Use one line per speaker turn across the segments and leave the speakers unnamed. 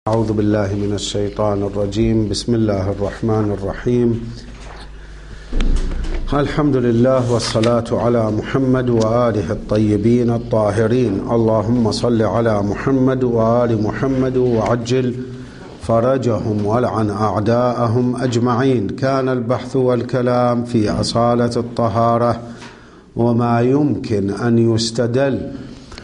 أعوذ بالله من الشيطان الرجيم. بسم الله الرحمن الرحيم. الحمد لله والصلاة على محمد وآله الطيبين الطاهرين. اللهم صل على محمد وآل محمد وعجل فرجهم ولعن أعداءهم أجمعين. كان البحث والكلام في أصالة الطهارة وما يمكن أن يستدل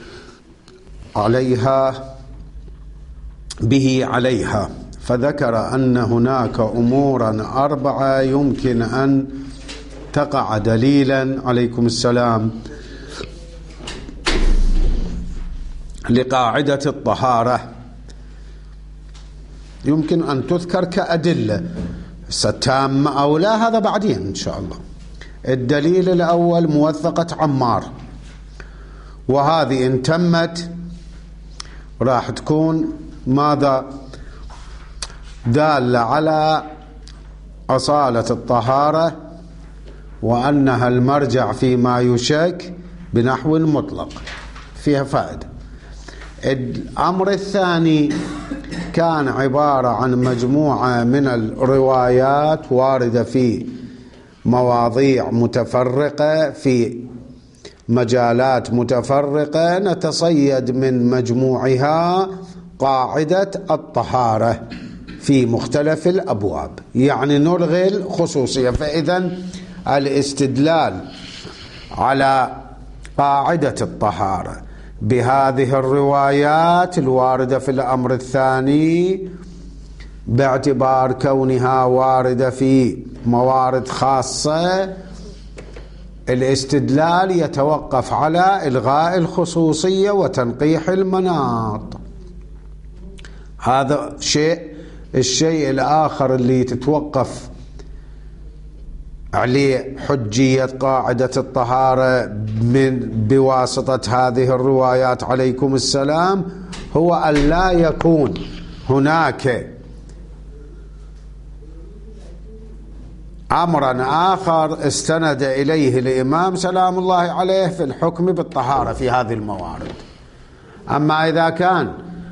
عليها، فذكر أن هناك أمورا 4 يمكن أن تقع دليلا عليكم السلام لقاعدة الطهارة، يمكن أن تذكر كأدلة ستامة أو لا، هذا بعدين إن شاء الله. الدليل الأول موثقة عمار، وهذه إن تمت راح تكون ماذا؟ دالة على أصالة الطهارة وأنها المرجع فيما يشك بنحو المطلق، فيها فائدة. الأمر الثاني كان عبارة عن مجموعة من الروايات واردة في مواضيع متفرقة في مجالات متفرقة، نتصيد من مجموعها قاعدة الطهارة في مختلف الأبواب، يعني نلغي الخصوصية. فإذا الاستدلال على قاعدة الطهارة بهذه الروايات الواردة في الأمر الثاني باعتبار كونها واردة في موارد خاصة، الاستدلال يتوقف على إلغاء الخصوصية وتنقيح المناط. هذا شيء. الشيء الآخر اللي تتوقف عليه حجية قاعدة الطهارة بواسطة هذه الروايات عليكم السلام هو أن لا يكون هناك أمرا آخر استند إليه الإمام سلام الله عليه في الحكم بالطهارة في هذه الموارد. أما إذا كان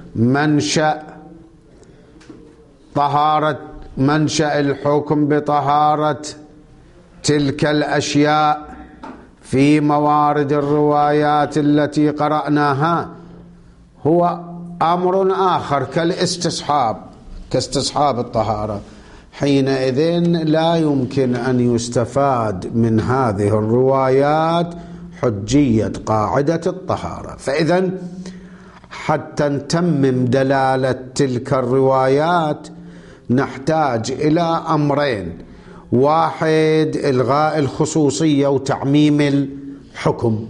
منشأ الحكم بطهارة تلك الأشياء في موارد الروايات التي قرأناها هو أمر آخر كاستصحاب الطهارة، حينئذ لا يمكن أن يستفاد من هذه الروايات حجية قاعدة الطهارة. فإذا حتى نتمم دلالة تلك الروايات نحتاج إلى أمرين: واحد، إلغاء الخصوصية وتعميم الحكم.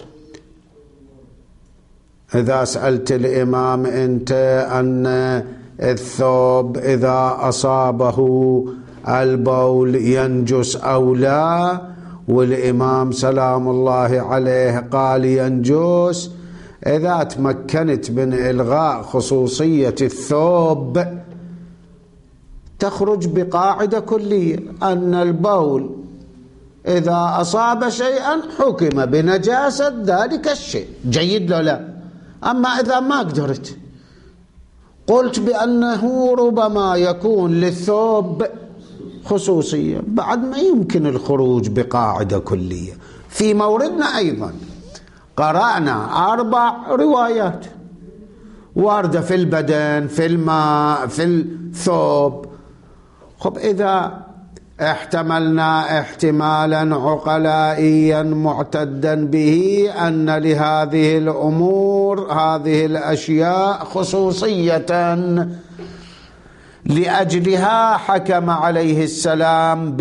إذا سألت الإمام أنت أن الثوب إذا أصابه البول ينجس أو لا، والإمام سلام الله عليه قال ينجس، إذا تمكنت من إلغاء خصوصية الثوب تخرج بقاعدة كلية أن البول إذا أصاب شيئا حكم بنجاسة ذلك الشيء. جيد له لا؟ أما إذا ما قدرت قلت بأنه ربما يكون للثوب خصوصية، بعد ما يمكن الخروج بقاعدة كلية. في موردنا أيضا قرأنا 4 روايات واردة في البدن، في الماء، في الثوب. خب إذا احتملنا احتمالا عقلائيا معتدا به أن لهذه الأمور هذه الأشياء خصوصية لأجلها حكم عليه السلام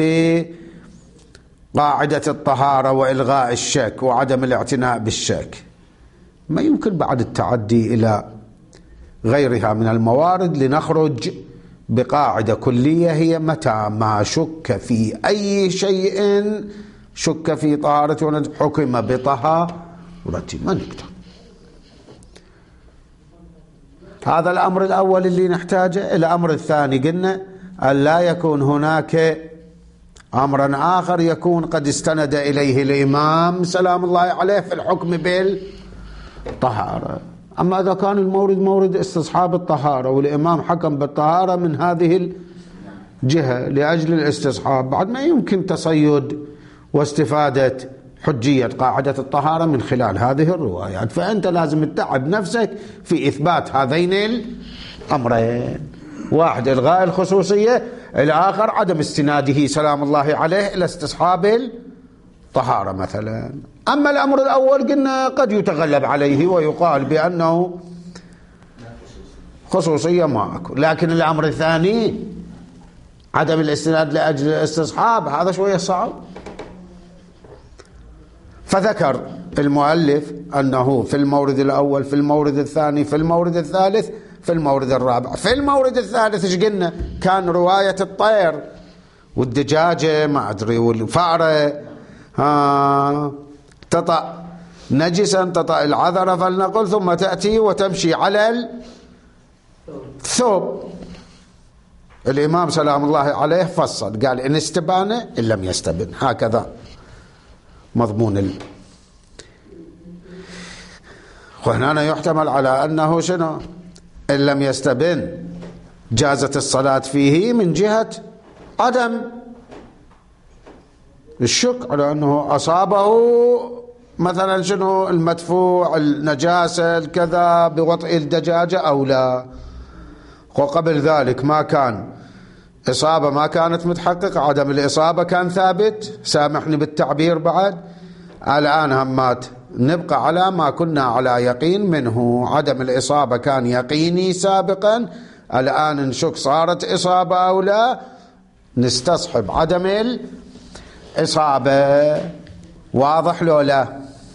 بقاعدة الطهارة وإلغاء الشك وعدم الاعتناء بالشك، ما يمكن بعد التعدي إلى غيرها من الموارد لنخرج بقاعدة كلية هي متى ما شك في أي شيء شك في طهارته حكم بطهارته، ما نقدر. هذا الأمر الأول اللي نحتاجه. الأمر الثاني قلنا أن لا يكون هناك أمرا آخر يكون قد استند إليه الإمام سلام الله عليه في الحكم بالطهارة. أما إذا كان المورد مورد استصحاب الطهارة والإمام حكم بالطهارة من هذه الجهة لأجل الاستصحاب، بعد ما يمكن تصيد واستفادة حجية قاعدة الطهارة من خلال هذه الروايات. فأنت لازم تتعب نفسك في إثبات هذين الأمرين: واحد إلغاء الخصوصية، الآخر عدم استناده سلام الله عليه إلى استصحاب الطهارة مثلا. أما الأمر الأول قلنا قد يتغلب عليه ويقال بأنه خصوصية ما أكو، لكن الأمر الثاني عدم الاستناد لأجل الاستصحاب هذا شوية صعب. فذكر المؤلف أنه في المورد الأول، في المورد الثاني، في المورد الثالث، في المورد الرابع. في المورد الثالث ايش قلنا؟ كان رواية الطير والدجاجة ما أدري والفأرة تطأ نجسا تطأ العذرة فلنقل، ثم تأتي وتمشي على الثوب. الإمام سلام الله عليه فصل قال إن استبان إن لم يستبن، هكذا مضمون وهنا يحتمل على أنه شنو؟ إن لم يستبن جازت الصلاة فيه من جهة عدم الشك على أنه أصابه مثلا شنو المدفوع النجاسة الكذا بوطئ الدجاجة أو لا. وقبل ذلك ما كان إصابة ما كانت متحققة، عدم الإصابة كان ثابت، سامحني بالتعبير بعد. الآن همات نبقى على ما كنا على يقين منه، عدم الإصابة كان يقيني سابقا، الآن نشك صارت إصابة أو لا، نستصحب عدم الإصابة. واضح لو لا؟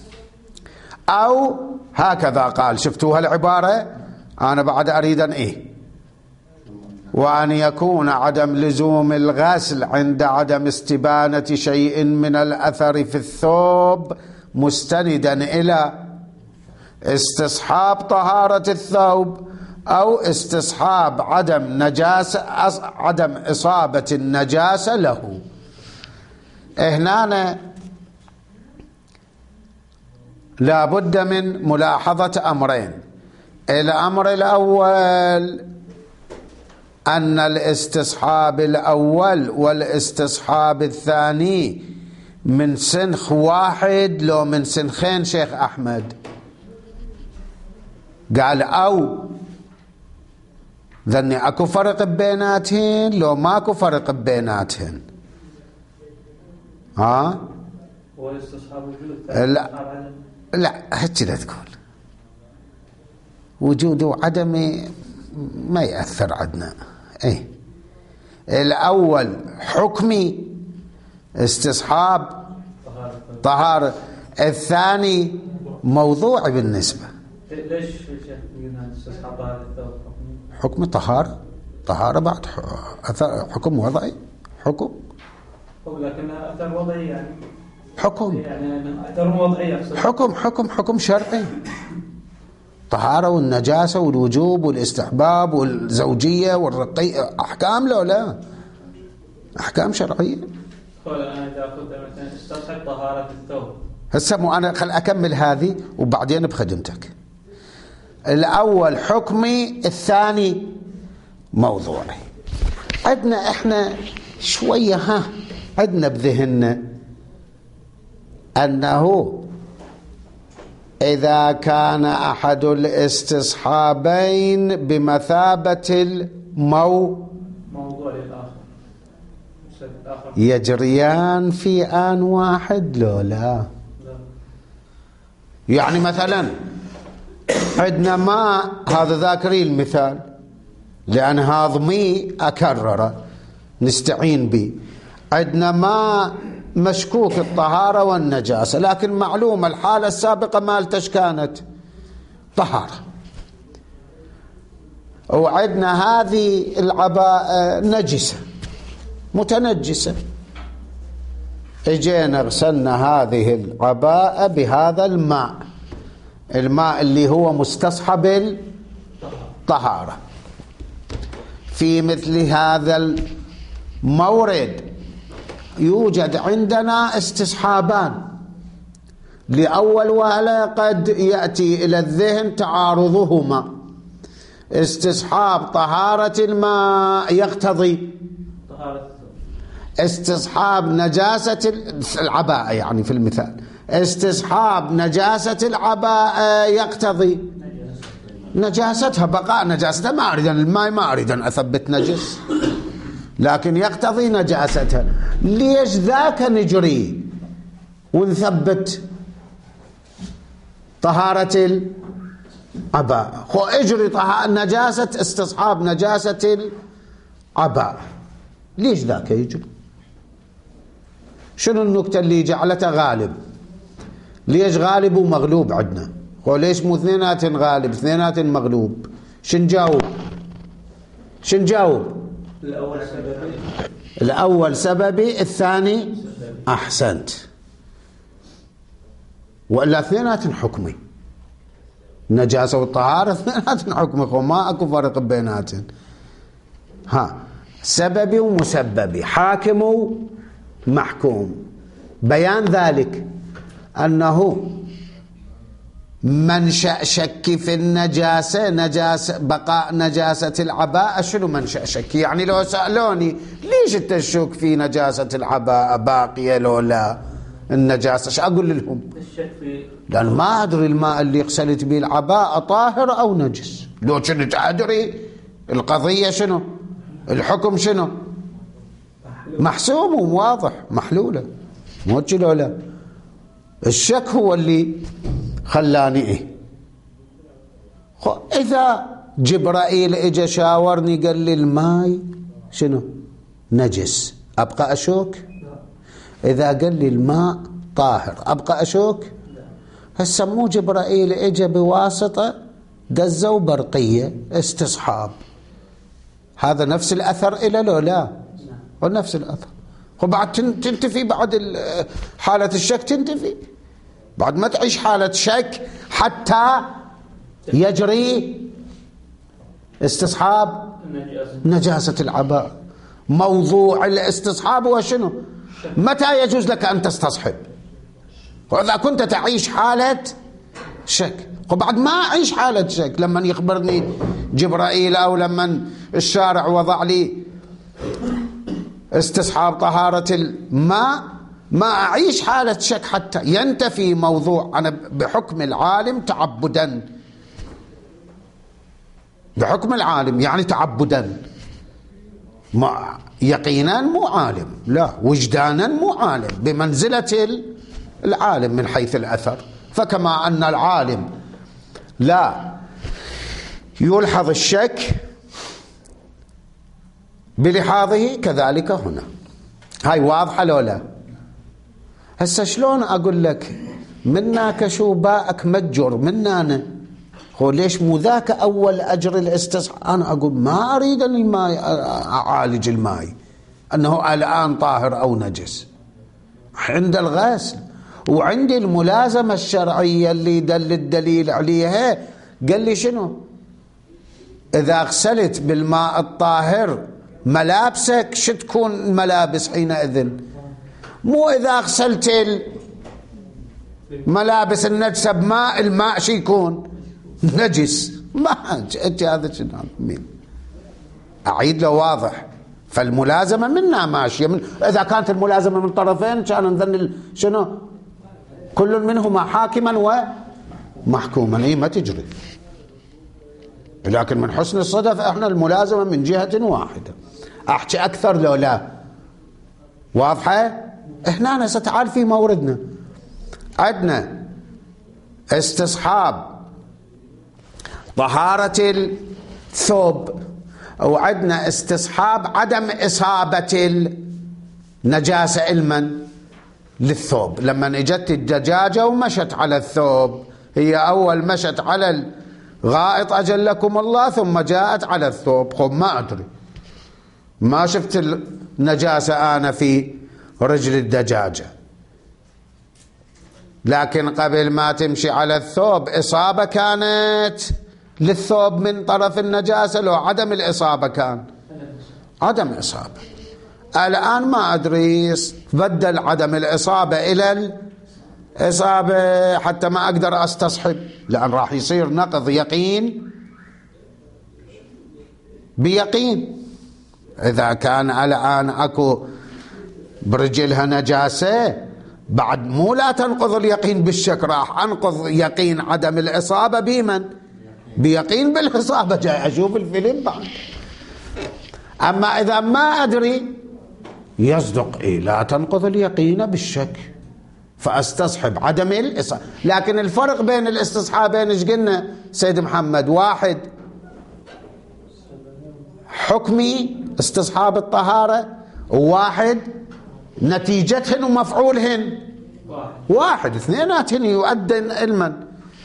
أو هكذا قال، شفتوها العبارة؟ أنا بعد أريد أن وأن يكون عدم لزوم الغسل عند عدم استبانة شيء من الأثر في الثوب مستندا إلى استصحاب طهارة الثوب أو استصحاب عدم إصابة النجاسة له. هنا لا بد من ملاحظة أمرين. الأمر الأول أن الاستصحاب الأول والاستصحاب الثاني من سنخ واحد لو من سنخين شيخ أحمد؟ قال أو ذني أكو فرق بيناتهن لو ماكو فرق بيناتهن.
والاستصحاب وجود
لا هيك لا تقول وجود وعدم ما يأثر عندنا. الأول حكمي استصحاب طهارة، الثاني موضوعي بالنسبة.
ليش استصحاب طهارة الثوب
حكم طهارة بعد حكم وضعي، حكم
لكن أثر وضعي يعني
حكم
يعني أثر وضعي
حكم شرعي. طهارة والنجاسة والوجوب والاستحباب والزوجية والرقية أحكام لو لا أحكام شرعية.
أنا إذا أخذ مثلا استصحب طهارة الثوب
هسه أنا خل أكمل هذه وبعدين بخدمتك. الأول حكمي، الثاني موضوعي. عندنا إحنا شوية عندنا بذهننا أنه إذا كان أحد الاستصحابين بمثابة
موضوع الآخر
يجريان في آن واحد لو لا؟ يعني مثلا عندنا ماء، هذا ذاكري المثال لأن هاضمي أكرره نستعين به. عندنا ماء مشكوك الطهارة والنجاسة، لكن معلومة الحالة السابقة مالتش كانت طهارة، وعندنا هذه العباءة نجسة متنجسة، اجينا غسلنا هذه العباءة بهذا الماء اللي هو مستصحب الطهارة. في مثل هذا المورد يوجد عندنا استصحابان لأول وهلة قد يأتي إلى الذهن تعارضهما. استصحاب طهارة الماء يقتضي استصحاب نجاسة العباءة، يعني في المثال استصحاب نجاسة العباءة يقتضي نجاستها، بقاء نجاستها. ما أريد الماء، ما أريد أن أثبت نجس، لكن يقتضي نجاستها. ليش ذاك نجري ونثبت طهارة العباء؟ خو اجري نجاسة استصحاب نجاسة العباء، ليش ذاك يجري؟ شنو النكتة اللي جعلته غالب؟ ليش غالب ومغلوب عندنا؟ خو ليش مو اثنينات غالب اثنينات مغلوب؟ شنجاوب؟ الأول سببي، الثاني أحسنت. وإلا اثنينات حكمي، النجاسة والطهارة اثنينات حكمي، خو ما أكو فرق بيناتهم. سببي ومسببي، حاكم ومحكوم. بيان ذلك أنه منشأ شك في النجاسة بقاء نجاسة العباءة. شنو منشأ شك؟ يعني لو سألوني ليش تشك في نجاسة العباءة باقية لو لا النجاسة، شو أقول لهم؟ لأن ما أدري الماء اللي غسلت به العباءة طاهر أو نجس. لو كنت أدري القضية شنو، الحكم شنو، محسوم وواضح محلولة، مو لو لا. الشك هو اللي خلاني إذا جبرائيل إجا شاورني قال لي الماء شنو نجس، أبقى أشوك؟ إذا قال لي الماء طاهر أبقى أشوك؟ هسه مو جبرائيل إجا بواسطة دزة برقية استصحاب، هذا نفس الأثر إلى لو لا؟ ونفس الأثر. وبعد تنتفي بعد حالة الشك، تنتفي بعد ما تعيش حالة شك حتى يجري استصحاب نجاسة العباء. موضوع الاستصحاب هو شنو؟ متى يجوز لك أن تستصحب؟ وإذا كنت تعيش حالة شك. وبعد ما أعيش حالة شك، لما يخبرني جبرائيل أو لما الشارع وضع لي استصحاب طهارة الماء، ما أعيش حالة شك حتى ينتفي موضوع. أنا بحكم العالم تعبدا، بحكم العالم يعني تعبدا، يقينا مو عالم، لا وجدانا مو عالم، بمنزلة العالم من حيث الأثر. فكما أن العالم لا يلحظ الشك بلحاظه كذلك هنا. هاي واضحة لو لا؟ هسه شلون أقول لك منك شو باءك متجر مننا؟ هو ليش مو ذاك أول أجر الاستصحاب؟ أنا أقول ما أريد أن الماء أعالج الماء أنه الآن طاهر أو نجس عند الغسل، وعندي الملازمة الشرعية اللي دل الدليل عليها. قال لي شنو؟ إذا غسلت بالماء الطاهر ملابسك شو تكون ملابس حينئذ؟ مو إذا غسلت الملابس النجسة بماء، الماء شو يكون؟ نجس. ما أنت هذا شنو؟ مين أعيد له واضح. فالملازمة منا ماشية إذا كانت الملازمة من طرفين كان نظن شنو؟ كل منهما حاكما ومحكوما. إيه ما تجري، لكن من حسن الصدف احنا الملازمة من جهة واحدة. احكي اكثر لو لا؟ واضحة؟ احنا ستعال في موردنا عندنا استصحاب طهارة الثوب، وعندنا استصحاب عدم إصابة النجاسة علما للثوب. لما اجت الدجاجة ومشت على الثوب، هي أول مشت على الغائط أجلكم الله، ثم جاءت على الثوب. خب ما أدري، ما شفت النجاسة أنا في رجل الدجاجة، لكن قبل ما تمشي على الثوب إصابة كانت للثوب من طرف النجاسة، لو عدم الإصابة كان عدم إصابة. الآن ما أدري بدل عدم الإصابة إلى إصابة حتى ما أقدر أستصحب، لأن راح يصير نقض يقين بيقين. إذا كان الآن أكو برجلها نجاسة بعد مو لا تنقض اليقين بالشك، راح أنقض يقين عدم الإصابة بمن؟ بيقين بالإصابة. جاي أشوف الفيلم بعد. أما إذا ما أدري يصدق لا تنقض اليقين بالشك، فأستصحب عدم الإصابة. لكن الفرق بين الاستصحابين ايش قلنا سيد محمد؟ واحد حكمي استصحاب الطهارة، وواحد نتيجتهن ومفعولهن. واحد اثنيناتهن يؤدن المن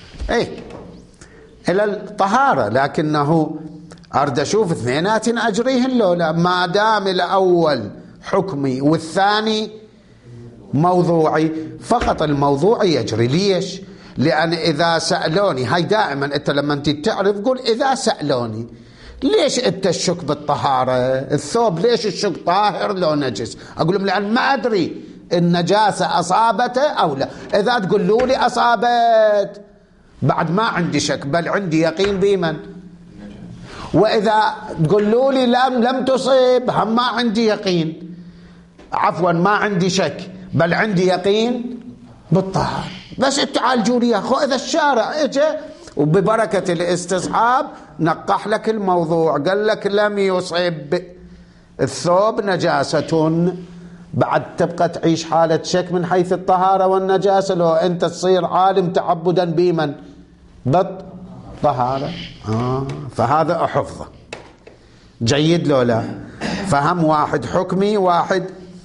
إلى الطهارة، لكنه أرد أشوف اثنيناتهن أجريهن لولا، ما دام الأول حكمي والثاني موضوعي، فقط الموضوعي يجري. ليش؟ لأن إذا سألوني، هاي دائما أنت لما أنت تعرف قول إذا سألوني ليش أنت الشك بالطهارة الثوب، ليش الشك طاهر لو نجس؟ أقول لهم لأن ما أدري النجاسة أصابته أو لا. إذا تقولوا لي أصابت بعد ما عندي شك بل عندي يقين بمن، وإذا تقولوا لي لم تصب هم ما عندي يقين، عفوا ما عندي شك بل عندي يقين بالطهارة. بس تعالجوا لي يا أخو. إذا الشارع اجى وببركة الاستصحاب نقح لك الموضوع، قال لك لم يصب الثوب نجاسة، بعد تبقى تعيش حالة شك من حيث الطهارة والنجاسة، لو أنت تصير عالم تعبدا بمن؟ بالطهارة. فهذا أحفظه جيد لو لا؟ فهم واحد حكمي، واحد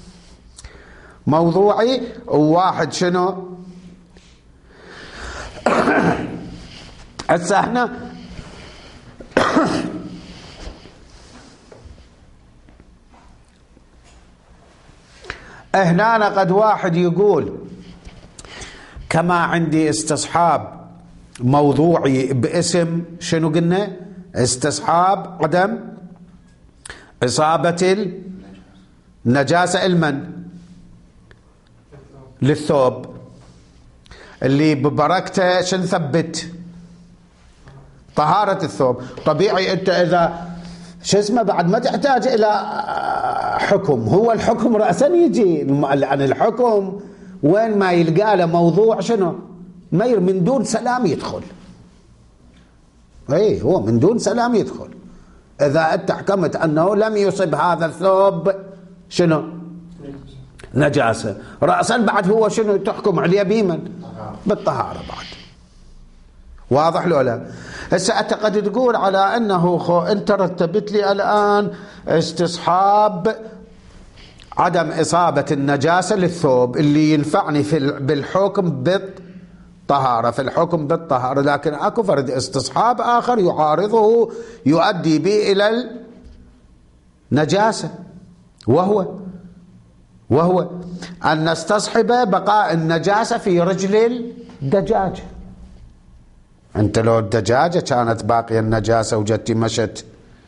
موضوعي، وواحد شنو؟ هسه احنا هنا قد واحد يقول كما عندي استصحاب موضوعي باسم شنو قلنا؟ استصحاب عدم إصابة النجاسة المن للثوب اللي ببركته شن ثبت طهارة الثوب. طبيعي أنت إذا شو اسمه بعد ما تحتاج إلى حكم، هو الحكم رأسا يجي، لأن الحكم وين ما يلقى له موضوع شنو من دون سلام يدخل. هو من دون سلام يدخل. إذا أنت حكمت أنه لم يصب هذا الثوب شنو نجاسة رأسا، بعد هو شنو تحكم عليه بمن؟ بالطهارة بعد. واضح لو لا؟ هسه أنت قد تقول على أنه أنت رتبت لي الآن استصحاب عدم إصابة النجاسة للثوب اللي ينفعني بالحكم بالطهارة، في الحكم بالطهارة، لكن أكو فرد استصحاب آخر يعارضه يؤدي به إلى النجاسة، وهو أن نستصحب بقاء النجاسة في رجل الدجاجة. أنت لو الدجاجة كانت باقية النجاسة وجدت مشت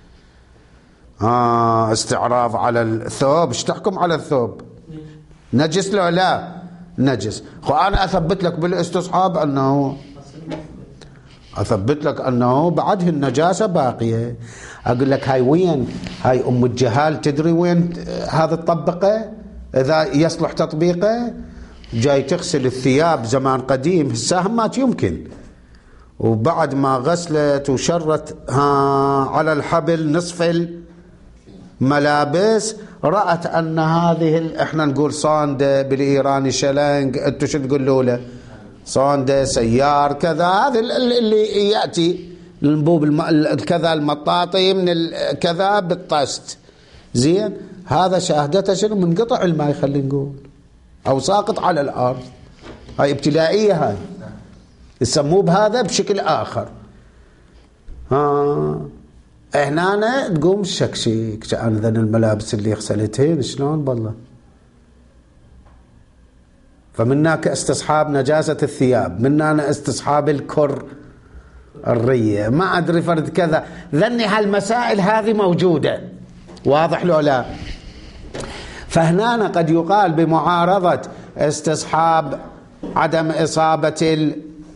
استعراض على الثوب، ايش تحكم على الثوب؟ نجس لو لا نجس. أنا أثبت لك بالاستصحاب أنه أثبت لك أنه بعده النجاسة باقية. أقول لك هاي وين؟ هاي أم الجهال تدري وين هذا الطبقة إذا يصلح تطبيقه؟ جاي تغسل الثياب زمان قديم، هسه ما يمكن، وبعد ما غسلت وشرت على الحبل نصف الملابس رأت أن هذه احنا نقول صاندة بالإيراني شلنج، انتو شو تقولوا له؟ صاندة سيار كذا، هذا اللي يأتي الانبوب كذا المطاطي من كذا بالطست زين. هذا شاهدته شنو؟ منقطع الماء خلينا نقول، أو ساقط على الأرض. هاي ابتلائية، هاي يسموه بهذا بشكل آخر. هنا تقوم الشكشيك كأن ذن الملابس اللي غسلتهن شلون بالله. فمناك استصحاب نجاسة الثياب، مننا استصحاب الكر الرية، ما أدري فرد كذا، ذني هالمسائل هذه موجودة. واضح لو لا؟ فهنا قد يقال بمعارضة استصحاب عدم إصابة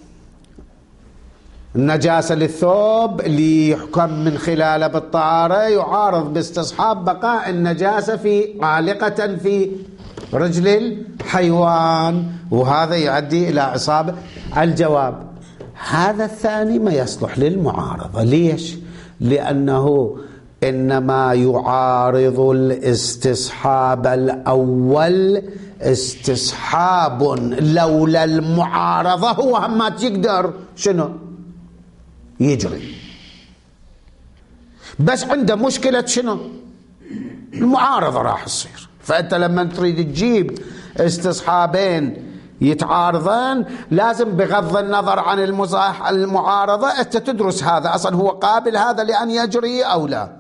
النجاسة للثوب ليحكم من خلاله بالطهارة يعارض باستصحاب بقاء النجاسة في عالقة في رجل الحيوان، وهذا يؤدي إلى إصابة. الجواب هذا الثاني ما يصلح للمعارضة. ليش؟ لأنه إنما يعارض الاستصحاب الأول استصحاب لولا المعارضة هو هم يقدر شنو يجري، بس عنده مشكلة شنو المعارضة راح تصير. فأنت لما تريد تجيب استصحابين يتعارضان لازم بغض النظر عن المعارضة أنت تدرس هذا أصلا هو قابل هذا لأن يجري أو لا،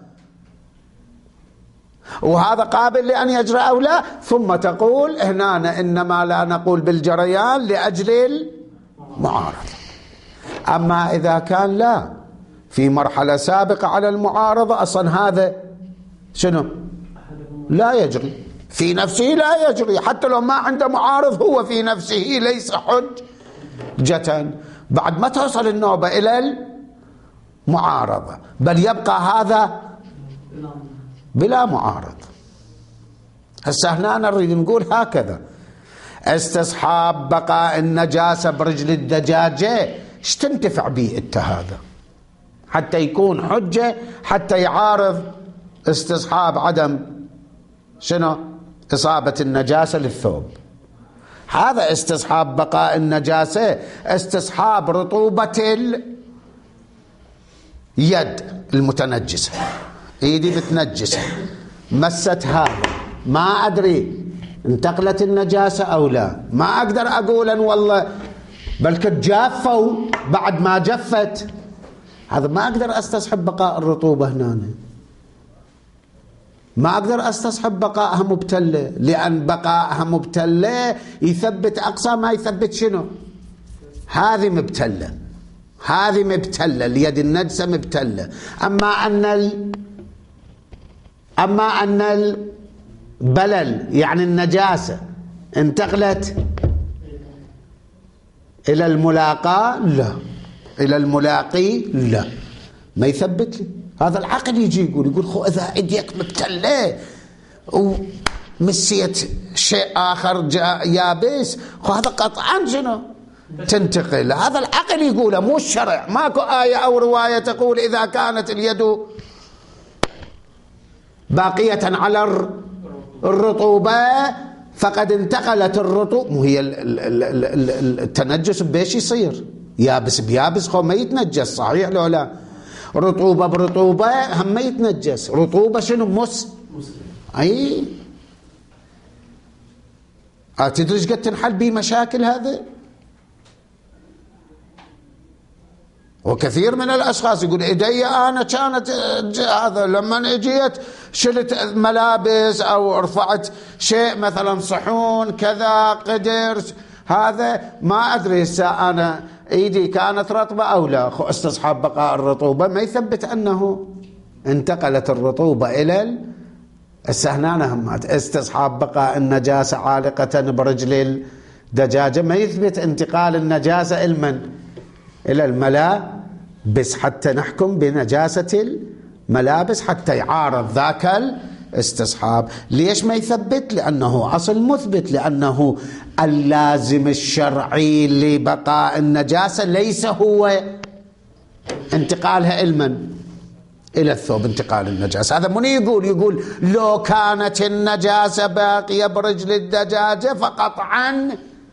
وهذا قابل لأن يجري أو لا، ثم تقول هنا إنما لا نقول بالجريان لأجل المعارضة. أما إذا كان لا في مرحلة سابقة على المعارضة أصلا هذا شنو لا يجري في نفسه، لا يجري حتى لو ما عنده معارض، هو في نفسه ليس حجة بعد ما توصل النوبة إلى المعارضة، بل يبقى هذا بلا معارض. هسه هنا نريد نقول هكذا استصحاب بقاء النجاسة برجل الدجاجة ايش تنتفع به انت هذا حتى يكون حجة حتى يعارض استصحاب عدم شنو إصابة النجاسة للثوب. هذا استصحاب بقاء النجاسة استصحاب رطوبة اليد المتنجسة، ايدي متنجسة مست هذا ما أدري انتقلت النجاسة أو لا، ما أقدر أقول أن والله بل كنت جافة بعد ما جفت، هذا ما أقدر أستصحب بقاء الرطوبة هنا، ما أقدر أستصحب بقاءها مبتلة، لأن بقاءها مبتلة يثبت أقصى ما يثبت شنو هذه مبتلة، هذه مبتلة اليد النجسة مبتلة. أما أن البلل يعني النجاسة انتقلت إلى الملاقاة لا، إلى الملاقي لا، ما يثبت لي. هذا العقل يجي يقول خو إذا إيديك مبتلة ومسيت شيء آخر يابس خو هذا قطعا شنو تنتقل. هذا العقل يقوله مو الشرع، ماكو آية أو رواية تقول إذا كانت اليد باقية على الرطوبة فقد انتقلت الرطوبة. مو هي التنجس بيش يصير يابس بيابس خو ما يتنجس صحيح لو لا، رطوبة برطوبة هم ما يتنجس، رطوبة شنو أي تدري ايش قد تنحل بي مشاكل هذا. وكثير من الأشخاص يقول إيدي أنا كانت هذا لما اجيت شلت ملابس أو رفعت شيء مثلا صحون كذا قدر هذا ما أدري أنا ايدي كانت رطبة أو لا، استصحاب بقاء الرطوبة ما يثبت أنه انتقلت الرطوبة إلى السهنانة همات. استصحاب بقاء النجاسة عالقة برجل الدجاجة ما يثبت انتقال النجاسة إلى الملابس حتى نحكم بنجاسة الملابس حتى يعارض ذاك الاستصحاب. ليش ما يثبت؟ لأنه أصل مثبت، لأنه اللازم الشرعي لبقاء النجاسة ليس هو انتقالها إلى الثوب، انتقال النجاسة. هذا من يقول لو كانت النجاسة باقية برجل الدجاجة فقطعا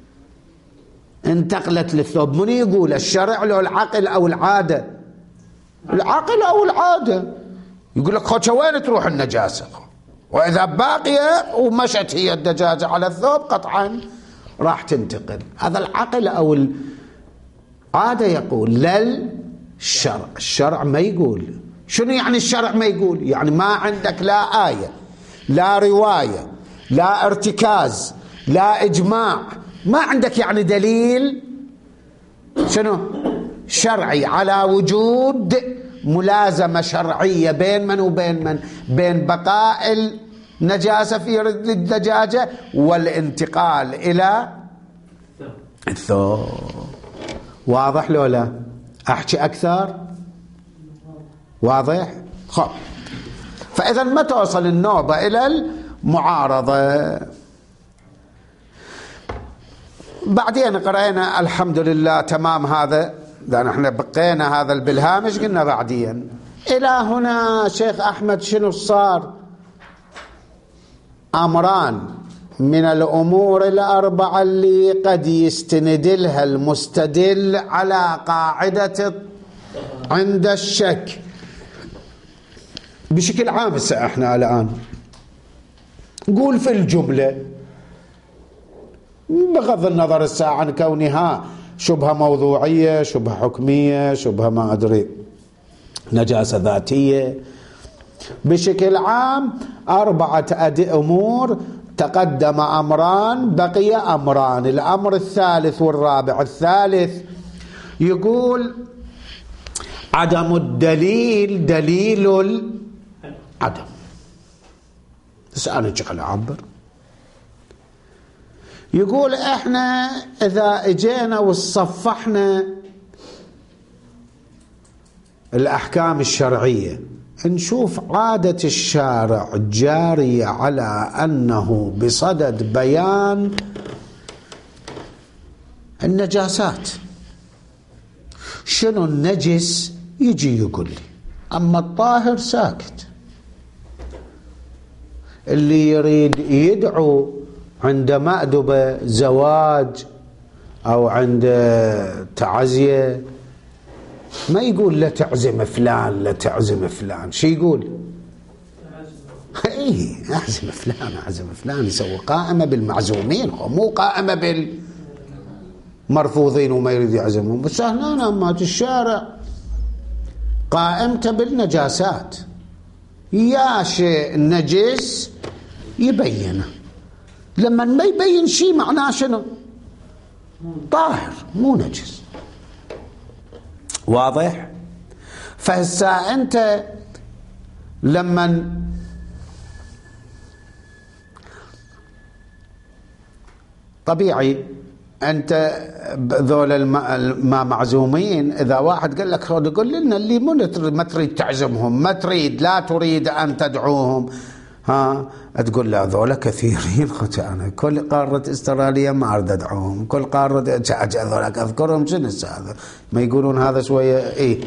انتقلت للثوب. من يقول الشرع لو العقل أو العادة؟ العقل أو العادة يقول لك خوشة وين تروح النجاسة، وإذا باقية ومشت هي الدجاجة على الثوب قطعا راح تنتقل. هذا العقل أو العادة يقول لا الشرع. الشرع ما يقول. شنو يعني الشرع ما يقول؟ يعني ما عندك لا آية لا رواية لا ارتكاز لا إجماع، ما عندك يعني دليل شنو شرعي على وجود ملازمة شرعية بين من وبين من، بين بقاء النجاسة في رجل الدجاجة والانتقال إلى الثوب. واضح لو لا؟ أحكي أكثر؟ واضح؟ خب، فإذا ما توصل النوبة إلى المعارضة. بعدين قرأنا الحمد لله تمام هذا، لأن احنا بقينا هذا بالهامش قلنا بعدين. إلى هنا شيخ أحمد شنو صار؟ أمران من الأمور الأربعة اللي قد يستند لها المستدل على قاعدة عند الشك بشكل عام. هسه احنا الآن نقول في الجملة بغض النظر الساعة عن كونها شبهة موضوعية، شبهة حكمية، شبهة ما أدري نجاسة ذاتية، بشكل عام 4 أمور. تقدم أمران، بقي أمران. الأمر الثالث والرابع. الثالث يقول عدم الدليل دليل العدم. بس أنا شغل أعبر. يقول احنا اذا اجينا وصفحنا الاحكام الشرعية نشوف عادة الشارع جارية على انه بصدد بيان النجاسات. شنو النجس يجي يقول لي، اما الطاهر ساكت. اللي يريد يدعو عند مأدبة زواج أو عند تعزية ما يقول لا تعزم فلان لا تعزم فلان. شو يقول؟ ايه اعزم فلان اعزم فلان. يسوي قائمة بالمعزومين مو قائمة بالمرفوضين وما يريد يعزمهم. بس هنا مات الشارع قائمته بالنجاسات. يا شيء نجس يبينه. لما ما يبين شيء معناه شنو؟ طاهر مو نجس. واضح؟ فهسا انت لما طبيعي انت ذول ما معزومين، اذا واحد قال لك قول لنا اللي ما تريد تعزمهم، ما تريد لا تريد ان تدعوهم، ها تقول لا ذولا كثيرين. انا كل قارة استراليا ما اريد ادعوهم، كل قارة ذولا اذكرهم. شنو هذا؟ ما يقولون هذا شوية ايه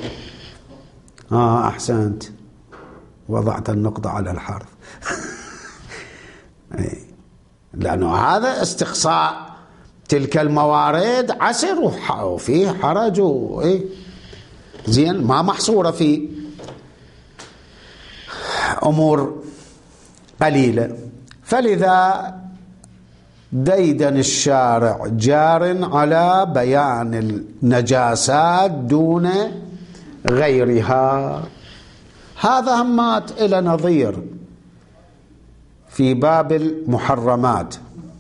احسنت وضعت النقطة على الحرف. لانه هذا استقصاء تلك الموارد عسر وفيه حرج وايه زين، ما محصورة في امور قليلة. فلذا ديدن الشارع جار على بيان النجاسات دون غيرها. هذا همات إلى نظير في باب المحرمات.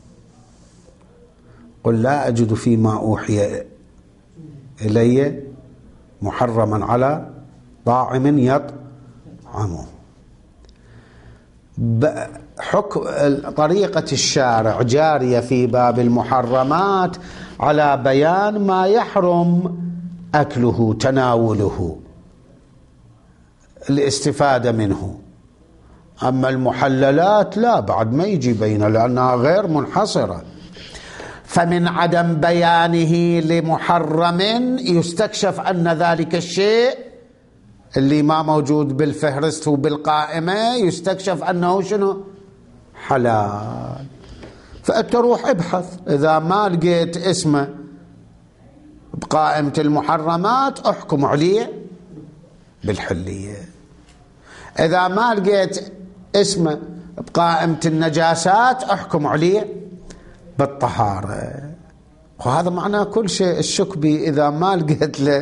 قل لا أجد فيما أوحي إلي محرما على طاعم يطعمه. حكم طريقة الشارع جارية في باب المحرمات على بيان ما يحرم أكله تناوله الاستفادة منه. أما المحللات لا، بعد ما يجي بينها لأنها غير منحصرة. فمن عدم بيانه لمحرم يستكشف أن ذلك الشيء اللي ما موجود بالفهرست وبالقائمة يستكشف أنه شنو؟ حلال. فأنت روح ابحث، إذا ما لقيت اسمه بقائمة المحرمات احكم عليه بالحلية. إذا ما لقيت اسمه بقائمة النجاسات احكم عليه بالطهارة. وهذا معناه كل شيء. الشكبي إذا ما لقيت له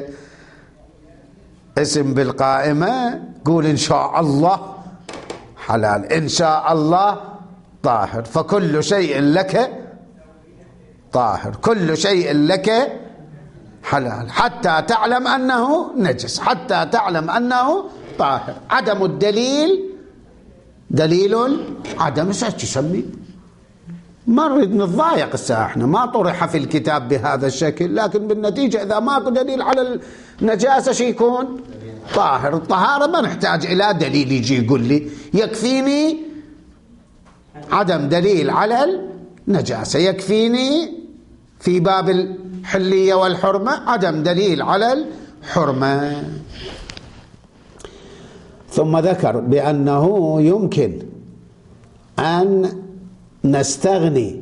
اسم بالقائمة قول إن شاء الله حلال، إن شاء الله طاهر. فكل شيء لك طاهر، كل شيء لك حلال، حتى تعلم أنه نجس، حتى تعلم أنه طاهر. عدم الدليل دليل عدم. ايش تسمي؟ ما نريد نتضايق الساعة، احنا ما طرح في الكتاب بهذا الشكل، لكن بالنتيجة إذا ماكو دليل على النجاسة شي يكون طاهر. الطهارة ما نحتاج إلى دليل يجي يقول لي، يكفيني عدم دليل على النجاسة، يكفيني في باب الحلية والحرمة عدم دليل على الحرمة. ثم ذكر بأنه يمكن أن نستغني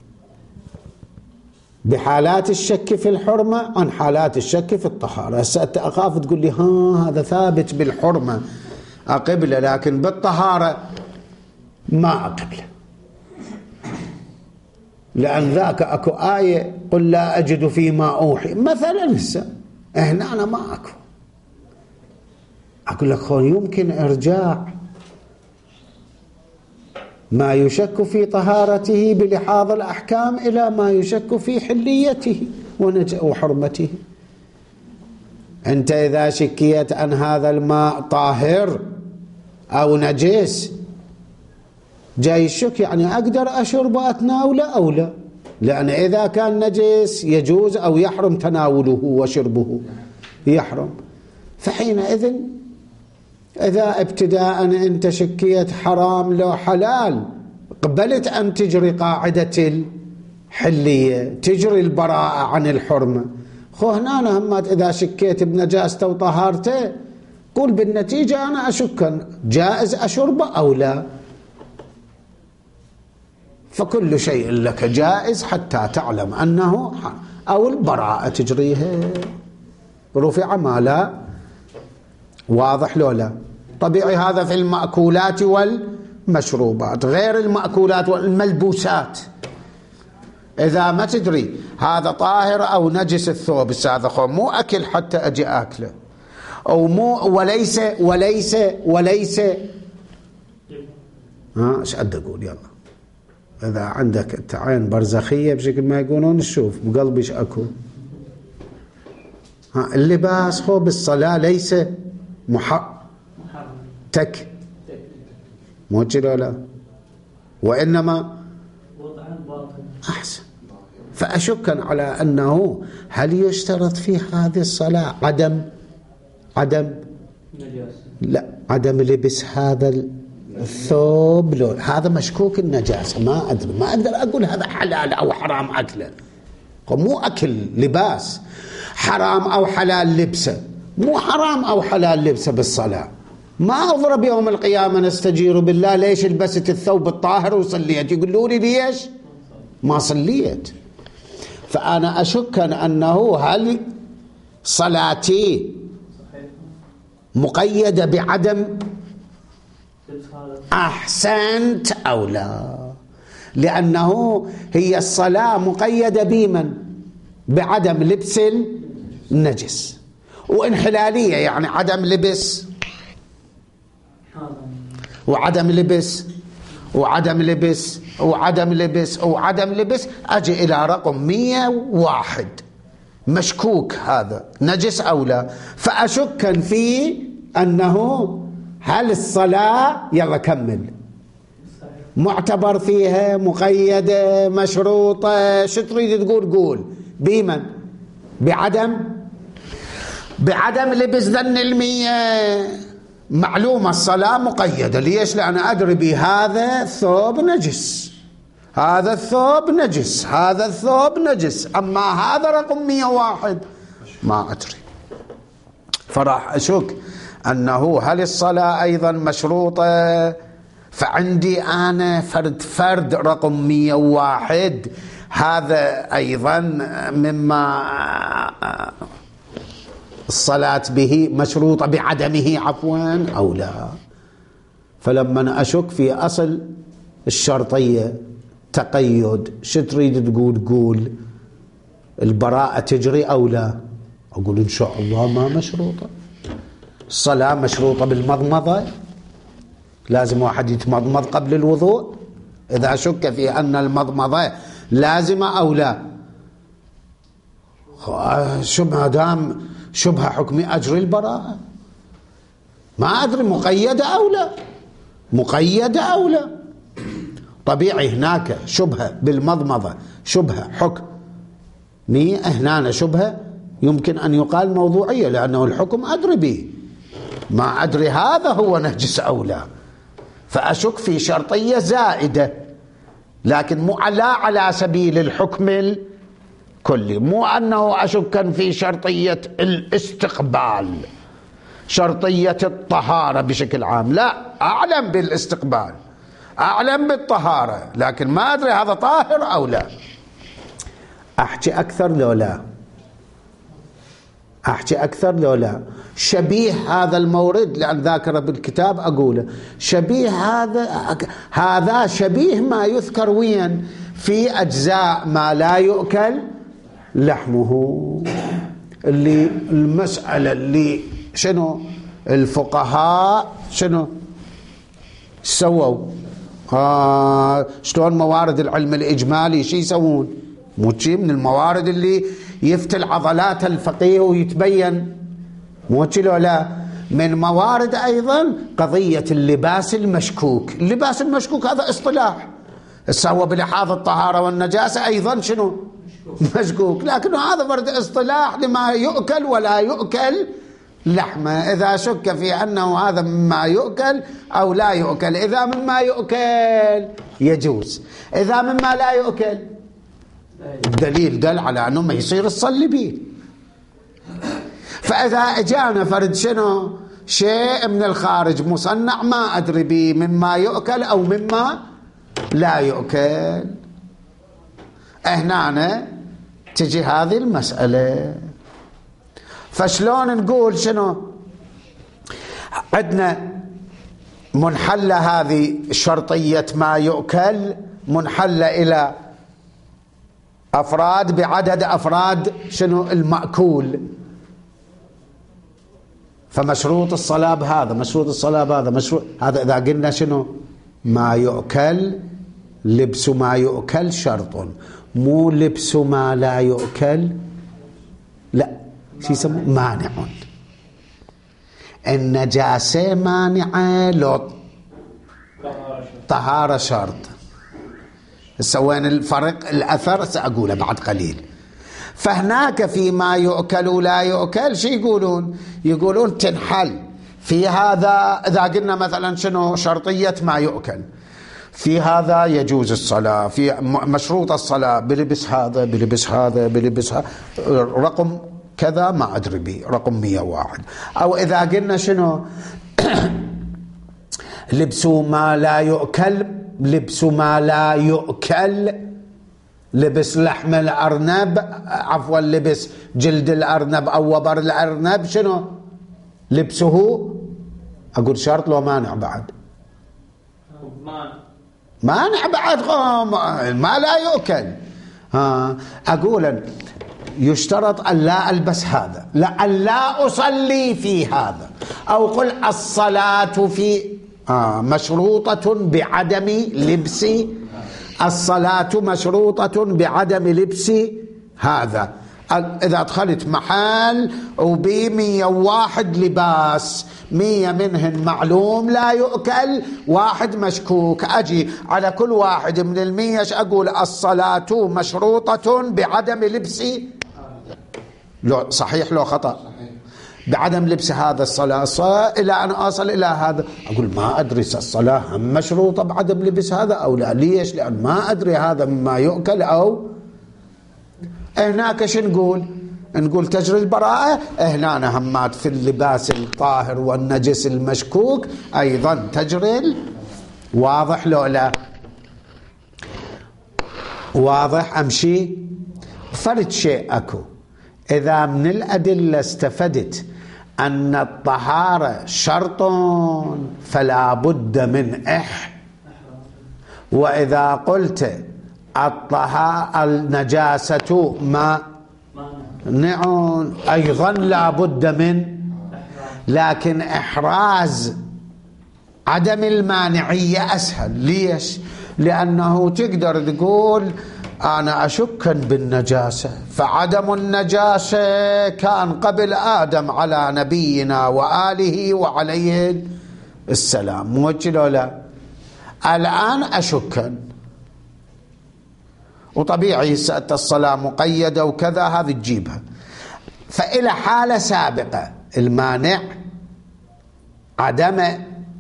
بحالات الشك في الحرمة عن حالات الشك في الطهارة. هسه أخاف تقول لي هذا ثابت بالحرمة أقبله، لكن بالطهارة ما أقبله، لأن ذاك أكو آية قل لا أجد فيما أوحي مثلا. هسه هنا أنا ما أكو، أقول لك يمكن إرجاع ما يشك في طهارته بلحاظ الأحكام إلى ما يشك في حليته وحرمته. أنت إذا شكيت أن هذا الماء طاهر أو نجس، جاي الشك يعني أقدر أشرب وأتناوله أو لا، لأن إذا كان نجس يجوز أو يحرم تناوله وشربه، يحرم. فحينئذ إذا ابتداء أنت شكيت حرام لو حلال، قبلت أن تجري قاعدة الحلية، تجري البراءة عن الحرمة. هنا همات إذا شكيت بنجاسته وطهارته، قول بالنتيجة أنا أشك جائز أشربه أو لا. فكل شيء لك جائز حتى تعلم أنه أو البراءة تجريها. رفع ما لا، واضح لو لا؟ طبيعي هذا في المأكولات والمشروبات، غير المأكولات والملبوسات إذا ما تدري هذا طاهر أو نجس الثوب، هذا مو أكل حتى أجي أكله، أو مو وليس ايش قد أقول؟ يلا إذا عندك التعين برزخية بشكل ما يقولون، نشوف بقلبيش أكو. اللباس هو بالصلاة ليس تك مو كده لا، وإنما أحسن. فأشك على أنه هل يشترط في هذه الصلاة عدم لبس هذا الثوب؟ هذا مشكوك النجاسة، ما أدري، ما أقدر أقول هذا حلال أو حرام أكله. مو أكل لباس، حرام أو حلال لبسه، مو حرام أو حلال لبسه بالصلاة. ما أضرب يوم القيامة نستجير بالله ليش لبست الثوب الطاهر وصليت، يقولوا لي ليش ما صليت. فأنا أشك أنه هل صلاتي مقيدة بعدم أحسنت أو لا، لأنه هي الصلاة مقيدة بمن؟ بعدم لبس النجس، وانحلالية يعني عدم لبس وعدم لبس وعدم لبس وعدم لبس وعدم لبس، أجي إلى رقم 101 مشكوك هذا نجس أو لا. فأشك في أنه هل الصلاة يلا كمل معتبر فيها مقيدة مشروطة، شو تريد تقول؟ قول بمن؟ بعدم لبس ذن المية. معلومة الصلاة مقيدة، ليش؟ لأن أدري بهذا الثوب نجس، هذا الثوب نجس، هذا الثوب نجس. أما هذا رقم 101 ما أدري، فراح أشك أنه هل الصلاة أيضا مشروطة. فعندي أنا فرد رقم 101 هذا أيضا مما الصلاة به مشروطة بعدمه عفوا أو لا. فلما أشك في أصل الشرطية تقيد، شو تريد تقول؟ قول البراءة تجري أو لا؟ أقول إن شاء الله ما مشروطة. الصلاة مشروطة بالمضمضة، لازم واحد يتمضمض قبل الوضوء. إذا شك في أن المضمضة لازمة أو لا، شو ما دام شبهة حكمي أجري البراءة. ما أدري مقيدة أو لا، مقيدة أو لا. طبيعي هناك شبهة بالمضمضة، شبهة حكمية، هنا شبهة يمكن أن يقال موضوعية، لأنه الحكم أدري به، ما أدري هذا هو نجس أو لا، فأشك في شرطية زائدة، لكن مو لا على سبيل الحكم الكلي، مو أنه أشك في شرطية الاستقبال، شرطية الطهارة بشكل عام، لا، أعلم بالاستقبال، أعلم بالطهارة، لكن ما أدري هذا طاهر أو لا. أحكي أكثر لو لا؟ أحكي أكثر لو لا؟ شبيه هذا المورد، لأن ذاكره بالكتاب أقوله، شبيه هذا شبيه ما يذكر وين في أجزاء ما لا يؤكل لحمه، اللي المسألة اللي شنو الفقهاء شنو سووا، شلون موارد العلم الإجمالي شي يسوون، مو شي من الموارد اللي يفتل عضلات الفقيه ويتبين، مو شي لو لا. من موارد أيضا قضية اللباس المشكوك، اللباس المشكوك هذا اصطلاح، هو بلحاظ الطهارة والنجاسة أيضا شنو مشكوك، لكنه هذا فرد اصطلاح لما يؤكل ولا يؤكل لحمه، إذا شك في أنه هذا مما يؤكل أو لا يؤكل، إذا مما يؤكل يجوز، إذا مما لا يؤكل الدليل دل على أنه ما يصير تصلي به. فإذا اجانا فرد شنو شيء من الخارج مصنع ما أدري به مما يؤكل أو مما لا يؤكل، هنا تجي هذه المسألة. فشلون نقول شنو عندنا منحلة هذه شرطية ما يؤكل، منحلة إلى أفراد بعدد أفراد شنو المأكول، فمشروط الصلاة بهذا، مشروط الصلاة بهذا، مشروط هذا إذا قلنا شنو ما يؤكل، لبس ما يؤكل شرط، مو لبس ما لا يؤكل، لا، شو يسموه مانع. النجاسة مانعة لو طهارة شرط. سوين الفرق الأثر سأقوله بعد قليل. فهناك فيما يؤكل ولا يؤكل شو يقولون؟ يقولون تنحل في هذا إذا قلنا مثلا شنو شرطية ما يؤكل، في هذا يجوز الصلاة، في مشروط الصلاة بلبس هذا بلبس هذا بلبس هذا، رقم كذا ما أدري به، رقم 101. أو إذا قلنا شنو لبس ما لا يؤكل، لبس ما لا يؤكل، لبس لحم الأرنب، عفوا لبس جلد الأرنب أو وبر الأرنب، شنو لبسه؟ أقول شرط لو مانع بعد؟ مانع بعد، ما لا يؤكل. أقول يشترط أن لا ألبس هذا، لا أن لا أصلي في هذا، أو قل الصلاة في مشروطة بعدم لبس، الصلاة مشروطة بعدم لبس هذا. إذا دخلت محل وبي 101 لباس، 100 منهن معلوم لا يؤكل، 1 مشكوك، أجي على كل واحد من 100 أقول الصلاة مشروطة بعدم لبس، لو صحيح لو خطأ، بعدم لبس هذا الصلاة، إلى أن أصل إلى هذا أقول ما أدري الصلاة مشروطة بعدم لبس هذا أو لا. ليش؟ لأن ما أدري هذا مما يؤكل أو هناك. شو نقول؟ نقول تجري البراءة. هنا همات في اللباس الطاهر والنجس المشكوك أيضا تجري. واضح لو لا؟ واضح أمشي؟ فرد شيء أكو، إذا من الأدلة استفدت أن الطهارة شرط فلا بد من وإذا قلت النجاسة مانع أيضا لا بد من، لكن إحراز عدم المانعية أسهل. ليش؟ لأنه تقدر تقول أنا أشك بالنجاسة، فعدم النجاسة كان قبل آدم على نبينا وآله وعليه السلام، مو لا؟ الآن أشك
وطبيعي الصلاة مقيدة وكذا، هذه تجيبها. فإلى حالة سابقة المانع عدم،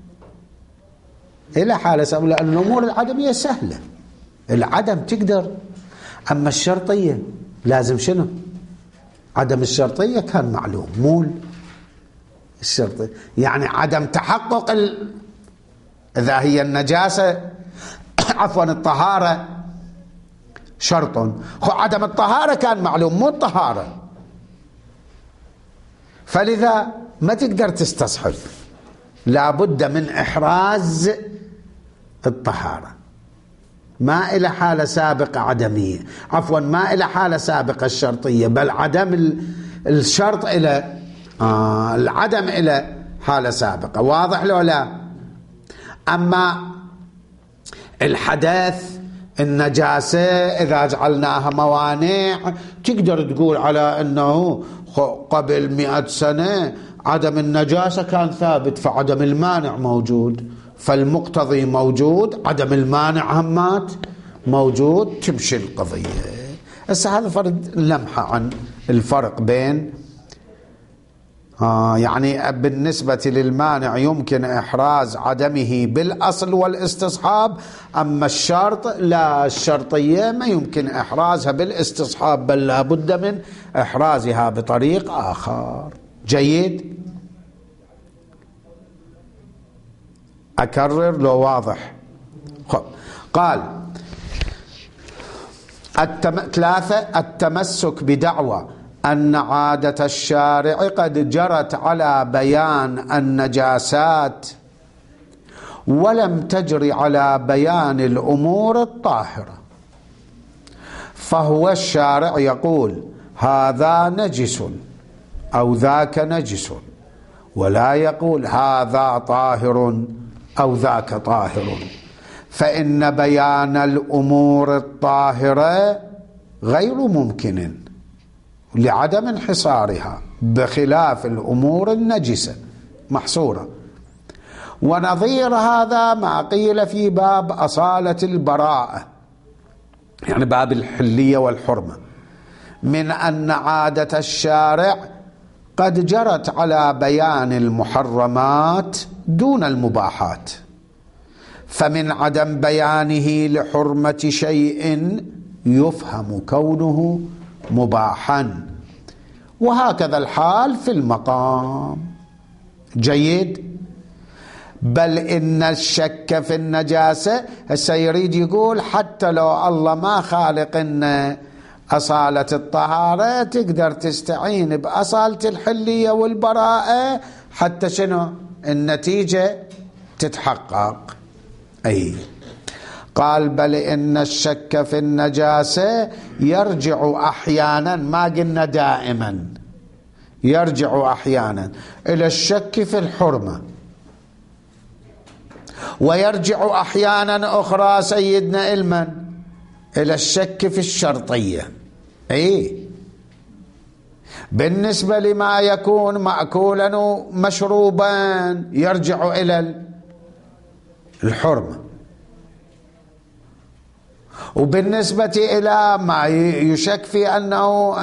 إلى حالة سابقة، لأن الأمور العدمية سهلة، العدم تقدر. أما الشرطية لازم شنو؟ عدم الشرطية كان معلوم، مو الشرطية يعني عدم تحقق إذا هي النجاسة عفوا الطهارة شرط، عدم الطهارة كان معلوم مو الطهارة، فلذا ما تقدر تستصحب، لابد من إحراز الطهارة. ما إلى حالة سابقة عدمية، عفوا ما إلى حالة سابقة الشرطية، بل عدم الشرط إلى العدم إلى حالة سابقة. واضح لو لا؟ أما الحدث النجاسة إذا جعلناها موانع، تقدر تقول على أنه قبل 100 سنة عدم النجاسة كان ثابت، فعدم المانع موجود، فالمقتضي موجود، عدم المانع همات موجود، تمشي القضية. هسه هذا فرد لمحة عن الفرق بين يعني بالنسبة للمانع يمكن إحراز عدمه بالأصل والاستصحاب، أما الشرط لا، الشرطية ما يمكن إحرازها بالاستصحاب، بل لا بد من إحرازها بطريق آخر. جيد؟ أكرر لو واضح. قال 3 التمسك بدعوى أن عادة الشارع قد جرت على بيان النجاسات ولم تجري على بيان الأمور الطاهرة، فهو الشارع يقول هذا نجس أو ذاك نجس، ولا يقول هذا طاهر أو ذاك طاهر، فإن بيان الأمور الطاهرة غير ممكن لعدم انحصارها، بخلاف الأمور النجسة محصورة. ونظير هذا ما قيل في باب أصالة البراءة، يعني باب الحلية والحرمة، من أن عادة الشارع قد جرت على بيان المحرمات دون المباحات، فمن عدم بيانه لحرمة شيء يفهم كونه مباحا، وهكذا الحال في المقام. جيد؟ بل إن الشك في النجاسة هسه يريد يقول حتى لو الله ما خالق إن أصالة الطهارة، تقدر تستعين بأصالة الحلية والبراءة حتى شنو النتيجة تتحقق. أي قال بل إن الشك في النجاسة يرجع أحيانا، ما قلنا دائما، يرجع أحيانا إلى الشك في الحرمة، ويرجع أحيانا أخرى سيدنا إلمن إلى الشك في الشرطية. أي بالنسبة لما يكون مأكولا ومشروبا يرجع إلى الحرمة، وبالنسبة إلى ما يشك في أنه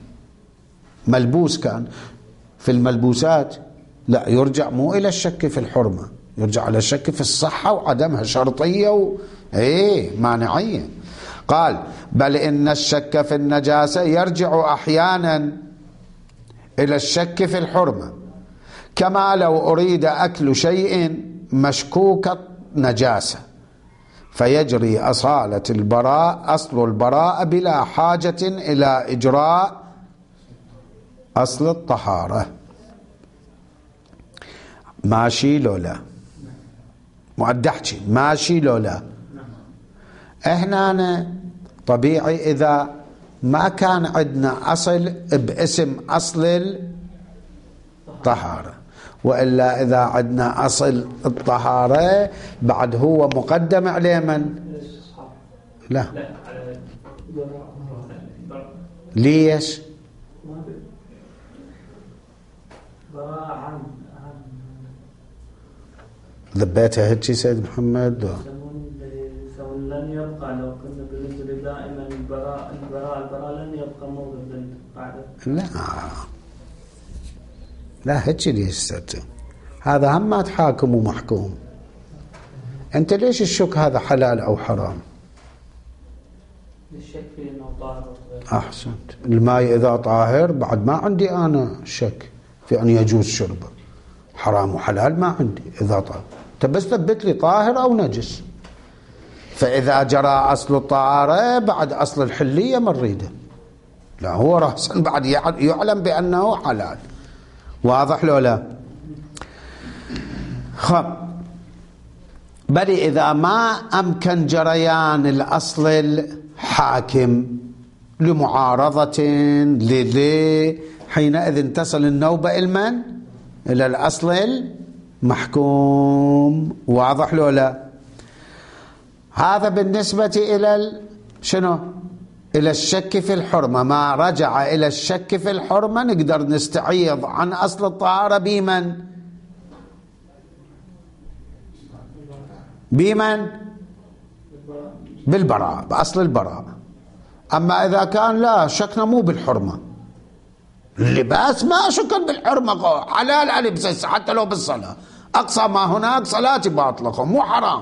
ملبوس كان في الملبوسات لا، يرجع مو إلى الشك في الحرمة، يرجع إلى الشك في الصحة وعدمها، شرطية مانعية. قال بل إن الشك في النجاسة يرجع أحيانا إلى الشك في الحرمة، كما لو أريد أكل شيء مشكوك نجاسة، فيجري أصالة البراء أصل البراء بلا حاجة إلى إجراء أصل الطهارة. ماشي لو لا؟ مؤدحكي ماشي لو لا؟ إحنا طبيعي إذا ما كان عندنا أصل باسم أصل الطهارة، وإلا إذا عندنا أصل الطهارة بعد هو مقدم عليه من؟ لا. ليش؟ ذبيتها هيك سيد محمد؟
لن يبقى لو كنا بالنسبة دائما البراء لن يبقى موجود للقاعدة.
لا هيك اللي يسترجم هذا هم ما تحاكم ومحكوم. أنت ليش الشك هذا حلال أو حرام؟
الشك في أنه طاهر.
أحسنت. الماء إذا طاهر بعد ما عندي أنا شك في أن يجوز شربه. حرام وحلال ما عندي إذا طاهر. بس ثبت لي طاهر أو نجس. فإذا جرى أصل الطهارة بعد أصل الحلية ما نريده. لا هو رأسا بعد يعلم بأنه حلال. واضح لو لا؟ بل إذا ما أمكن جريان الأصل الحاكم لمعارضة لذي حينئذ تصل النوبة إلى الأصل المحكوم. واضح لو لا؟ هذا بالنسبة إلى شنو؟ إلى الشك في الحرمة. ما رجع إلى الشك في الحرمة نقدر نستعيض عن أصل الطهارة بمن؟ بالبراءة، بأصل البراءة. أما إذا كان لا شكنا مو بالحرمة، اللباس ما شكا بالحرمة، حلال ألبس حتى لو بالصلاة، أقصى ما هناك صلاتي باطلة مو حرام.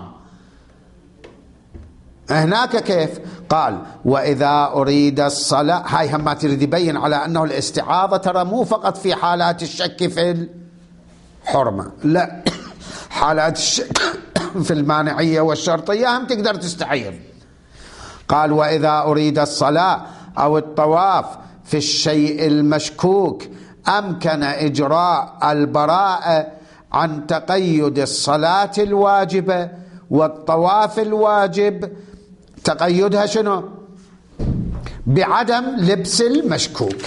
هناك كيف؟ قال وإذا أريد الصلاة، هاي هم ما تريد يبين على أنه الاستعاضة ترى مو فقط في حالات الشك في الحرمة، لا حالات الشك في المانعية والشرطية هم تقدر تستعيض. قال وإذا أريد الصلاة أو الطواف في الشيء المشكوك أمكن إجراء البراءة عن تقيد الصلاة الواجبة والطواف الواجب. تقيدها شنو؟ بعدم لبس المشكوك.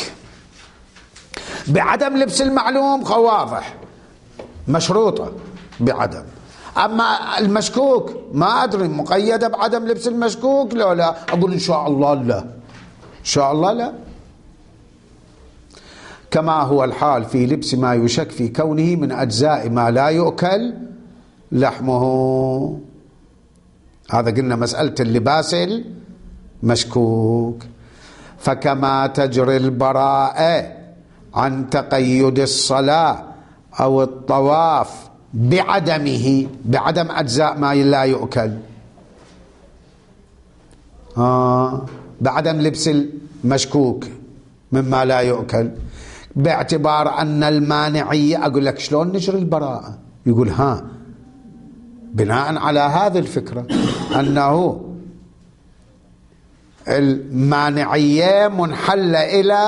بعدم لبس المعلوم واضح مشروطة بعدم. أما المشكوك ما أدري مقيدة بعدم لبس المشكوك لو لا أقول إن شاء الله لا، إن شاء الله لا. كما هو الحال في لبس ما يشك في كونه من أجزاء ما لا يؤكل لحمه. هذا قلنا مسألة اللباس المشكوك. فكما تجري البراءة عن تقيد الصلاة أو الطواف بعدمه، بعدم أجزاء ما لا يؤكل، بعدم لبس المشكوك مما لا يؤكل، باعتبار أن المانعية. أقول لك شلون نجري البراءة؟ يقول بناء على هذه الفكرة أنه المانعية منحلة إلى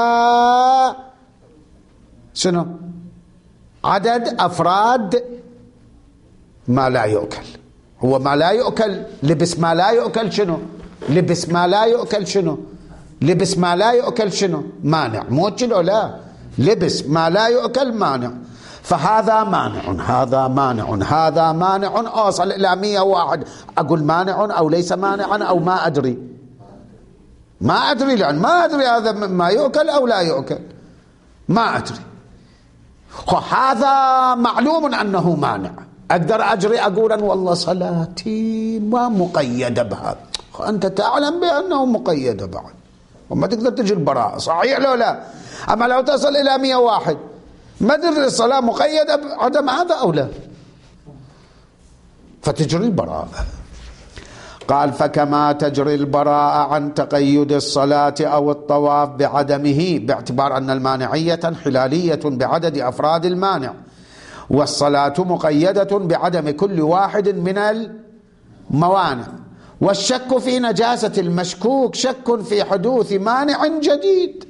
شنو؟ عدد أفراد ما لا يؤكل. هو ما لا يؤكل، لبس ما لا يؤكل شنو؟ لبس ما لا يؤكل شنو؟ لبس ما لا يؤكل شنو؟ مانع. مو كذا لا، لبس ما لا يؤكل مانع. فهذا مانع، هذا مانع، هذا مانع، أوصل إلى 101. أقول مانع أو ليس مانعا أو ما أدري، ما أدري، لأن ما أدري هذا ما يؤكل أو لا يؤكل، ما أدري. هذا معلوم أنه مانع. أقدر أجري أقول أن والله صلاتي ما مقيدة بهذا. أنت تعلم بأنه مقيدة بعد وما تقدر تجي البراءة، صحيح لو لا؟ أما لو تصل إلى 101 ما تدري الصلاة مقيدة بعدم هذا أو لا، فتجري البراءة. قال فكما تجري البراءة عن تقيد الصلاة أو الطواف بعدمه، باعتبار أن المانعية حلالية بعدد أفراد المانع، والصلاة مقيدة بعدم كل واحد من الموانع. والشك في نجاسة المشكوك شك في حدوث مانع جديد،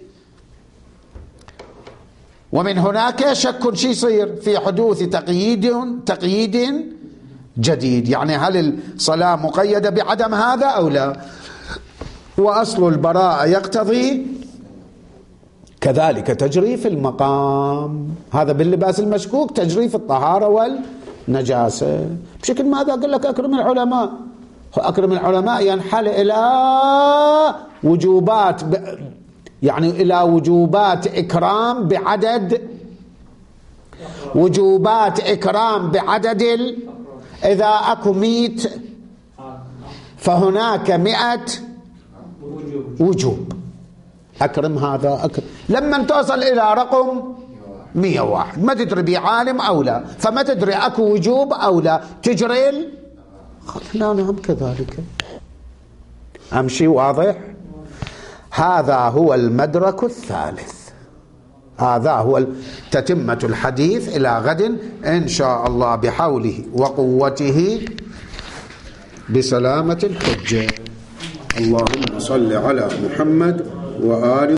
ومن هناك شك شي يصير في حدوث تقييد جديد. يعني هل الصلاة مقيدة بعدم هذا أو لا؟ وأصل البراءة يقتضي كذلك تجري في المقام. هذا باللباس المشكوك تجري في الطهارة والنجاسة. بشكل ماذا أقول لك أكرم العلماء؟ أكرم العلماء ينحل إلى وجوبات، يعني إلى وجوبات إكرام بعدد، وجوبات إكرام بعدد إذا أكو 100 فهناك 100 وجوب. أكرم هذا أكرم. لما توصل إلى رقم 101 ما تدري بعالم أو لا، فما تدري أكو وجوب أو لا، تجري لا نعم كذلك. أمشي واضح؟ هذا هو المدرك الثالث، هذا هو تتمة الحديث. إلى غد إن شاء الله بحوله وقوته بسلامة الحجة. اللهم صل على محمد وآل